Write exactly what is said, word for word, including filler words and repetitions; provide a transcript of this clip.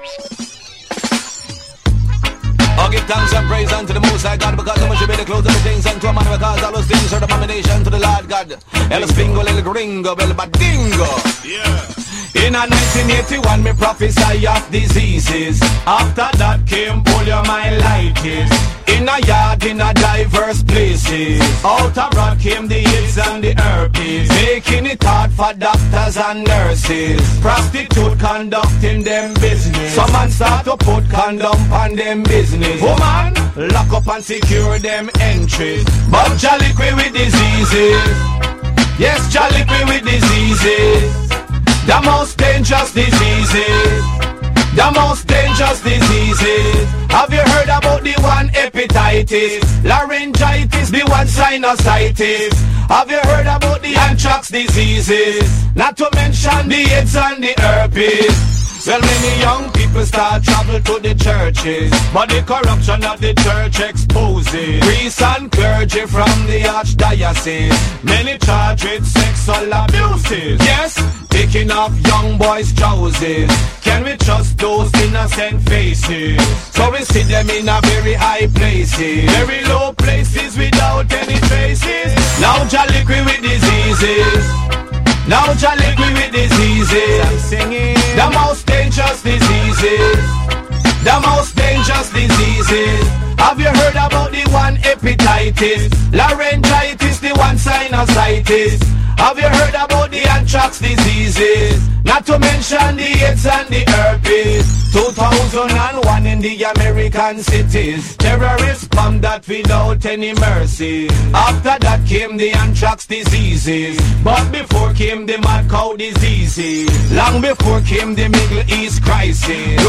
I'll give thanks and praise unto the Most High God, because so much you be the clothes of the things unto a man, because all those things are the abomination to the Lord God. El Spingo, El Gringo, El Badingo. Yeah. In a nineteen eighty-one, me prophesy of diseases. After that came poliomyelitis. In a yard, in a diverse places. Out abroad came the AIDS and the herpes, making it hard for doctors and nurses. Prostitute conducting them business. Some man start to put condom on them business. Woman, lock up and secure them entries. But jolly with diseases. Yes, jolly with diseases. The most dangerous diseases. The most dangerous diseases. Have you heard about the one hepatitis, laryngitis, the one sinusitis? Have you heard about the anthrax diseases? Not to mention the AIDS and the herpes. Well, many young people start travel to the churches, but the corruption of the church exposes priests and clergy from the archdiocese. Many charged with sexual abuses. Yes, taking off young boys' trousers. Can we trust those innocent faces? So we see them in a very high places, very low places without any traces. Now jolly with diseases. Now jolly with diseases. I'm singing. The most dangerous diseases. The most dangerous diseases. Have you heard about the one hepatitis, laryngitis, the one sinusitis? Have you heard about the anthrax diseases? Not to mention the AIDS and the herpes. two thousand one in the American cities, terrorists bombed that without any mercy. After that came the anthrax diseases, but before came the mad cow diseases. Long before came the Middle East crisis.